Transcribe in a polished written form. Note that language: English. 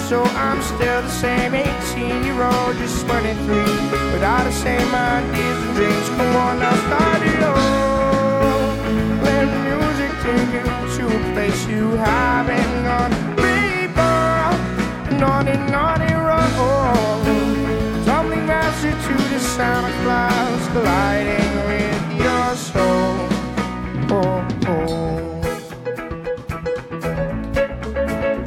So I'm still the same 18-year-old, just 23, without the same ideas and dreams.